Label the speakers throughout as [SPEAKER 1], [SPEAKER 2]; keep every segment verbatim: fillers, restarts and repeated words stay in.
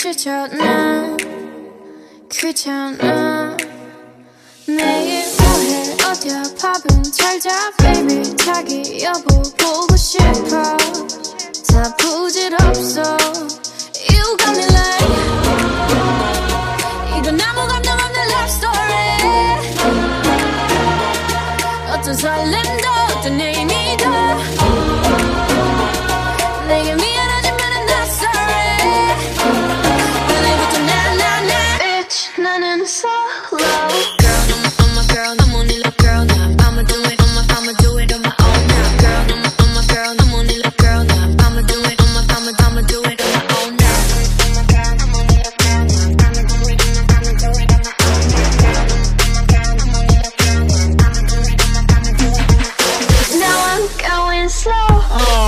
[SPEAKER 1] 귀찮아 귀찮아 매일 뭐해 어디야 밥은 잘자 baby 자기 여보 보고 싶어 다 부질없어 You got me like 이건 아무 감정 없는 love story 어떤 설렘도 어떤 의미도 내게 미안하지만은 not sorry 오늘부터 나 나 나 Bitch 나는 solo Girl I'm a, I'm a girl I'm only little girl now I'ma do it on my I'ma do it on my own now Girl I'm a, I'm a girl I'm only little girl now I'ma do it on my I'ma I'ma do it on my own now I'm a girl I'm only little girl now I'ma do it on my I'ma do it on my own now Girl I'm a girl I'm only little girl now I'ma do it on my I'ma do it on my own Now I'm going slow oh.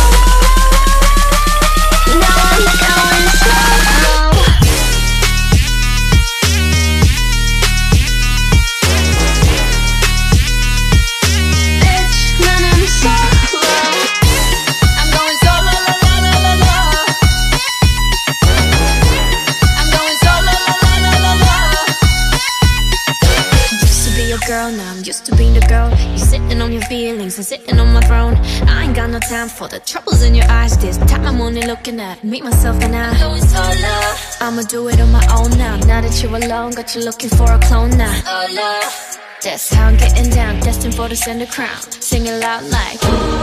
[SPEAKER 1] Girl, now I'm used to being the girl. You sitting on your feelings and sitting on my throne. I ain't got no time for the troubles in your eyes. This time I'm only looking at me, myself and I. I'ma do it on my own now. Now that you're alone, got you looking for a clone now. That's how I'm getting down, destined for the center crown. Sing it loud like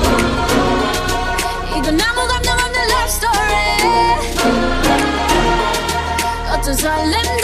[SPEAKER 1] 이건 아무 감정 없는 love story 어떤 설렘도